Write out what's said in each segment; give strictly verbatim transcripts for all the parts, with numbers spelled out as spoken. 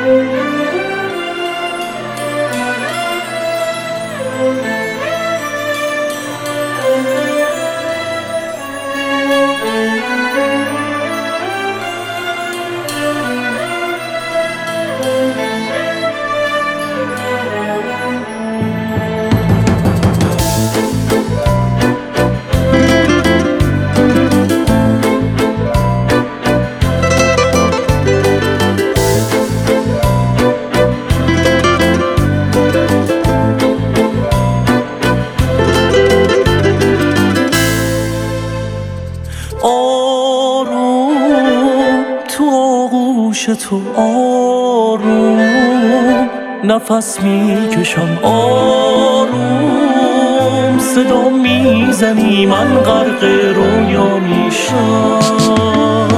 آروم تو آغوش تو آروم نفس میکشم آروم صدا میزنی من غرق رویا میشم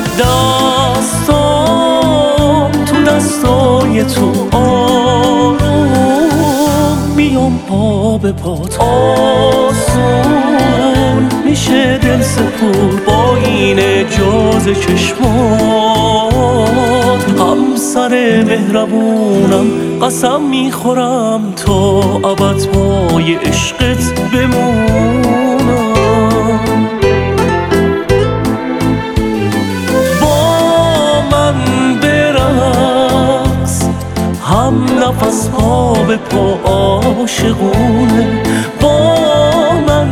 دستام تو دستای تو آروم میام پا به پات آسون میشه دل سپور با این اجاز چشمات همسر مهربونم قسم میخورم تا ابد پای عشقت بمونم با من برقص هم نفس پا به پا عاشقونه با من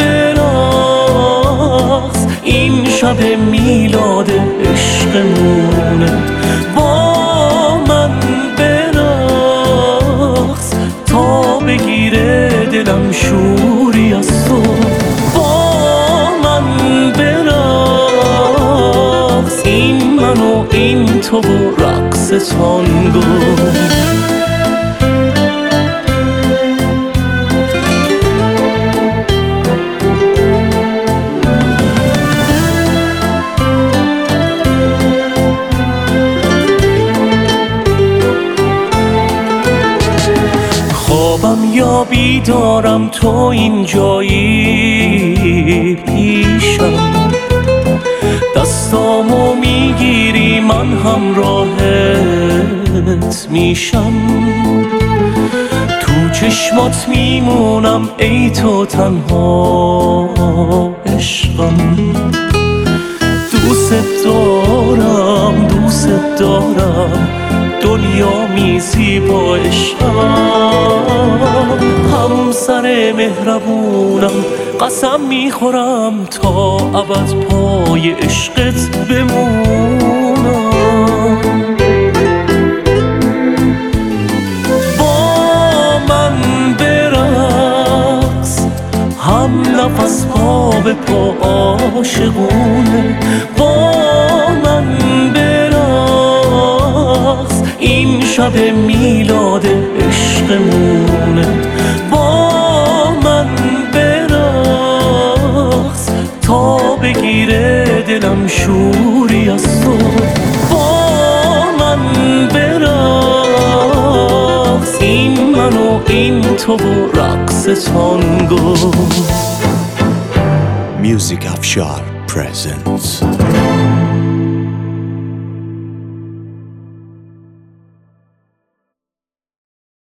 برقص این شب میلاد عشقمونه با من برقص تا بگیره دلم شوری از تو با من برقص این من و این تو و رقص تانگو خوابم یا بیدارم تو اینجایی پیشم دستامو میگیری من همراهت میشم تو چشمات میمونم ای تو تنها عشقم دوست دارم دوست دارم دنیا میزی با عشقم همسر مهربونم قسم میخورم تا ابد پای عشقت بمونم با من برقص هم نفس پا به پا عاشقونه با من برقص این شب میلاد عشقمونه با من برقص تا بگیره دلم شوری از تو با من برقص این من و این تو و رقص تانگو Music Afshar presents